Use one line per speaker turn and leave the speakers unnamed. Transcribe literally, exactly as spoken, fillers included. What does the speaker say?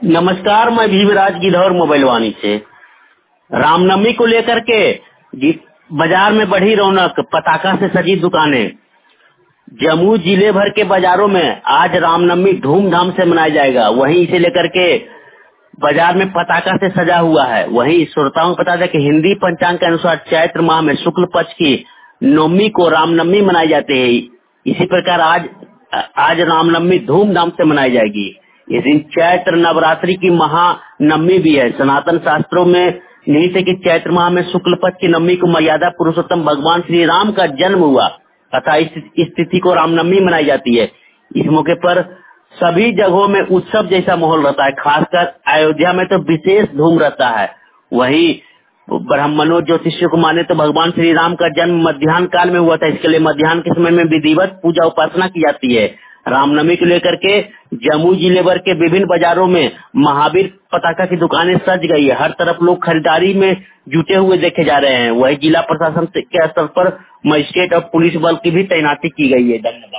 नमस्कार, मैं भीमराज गिद्धौर मोबाइल वाणी से। रामनवमी को लेकर के जि- बाजार में बढ़ी रौनक, पताका से सजी दुकानें। जमुई जिले भर के बाजारों में आज रामनवमी धूमधाम से मनाया जाएगा। वहीं इसे लेकर के बाजार में पताका से सजा हुआ है। वहीं श्रोताओं को बता दें कि हिंदी पंचांग के अनुसार चैत्र माह में शुक्ल पक्ष की नवमी को रामनवमी मनाई जाती है। इसी प्रकार आज आज रामनवमी धूमधाम से मनाई जाएगी। इस दिन चैत्र नवरात्रि की महानवमी भी है। सनातन शास्त्रों में निहित है कि चैत्र माह में शुक्ल पक्ष की नवमी को मर्यादा पुरुषोत्तम भगवान श्री राम का जन्म हुआ, तथा इस इस तिथि को रामनवमी मनाई जाती है। इस मौके पर सभी जगहों में उत्सव जैसा माहौल रहता है। खासकर अयोध्या में तो विशेष धूम रहता है। वहीं ब्राह्मणों ज्योतिषियों को माने तो भगवान श्री राम का जन्म मध्याह्न काल में हुआ था। इसके लिए मध्याह्न के समय में विधिवत पूजा उपासना की जाती है। रामनवमी को लेकर के जमुई जिले भर के विभिन्न बाजारों में महावीर पताका की दुकानें सज गई है। हर तरफ लोग खरीदारी में जुटे हुए देखे जा रहे हैं। वही जिला प्रशासन के स्तर पर मजिस्ट्रेट और पुलिस बल की भी तैनाती की गई है। धन्यवाद।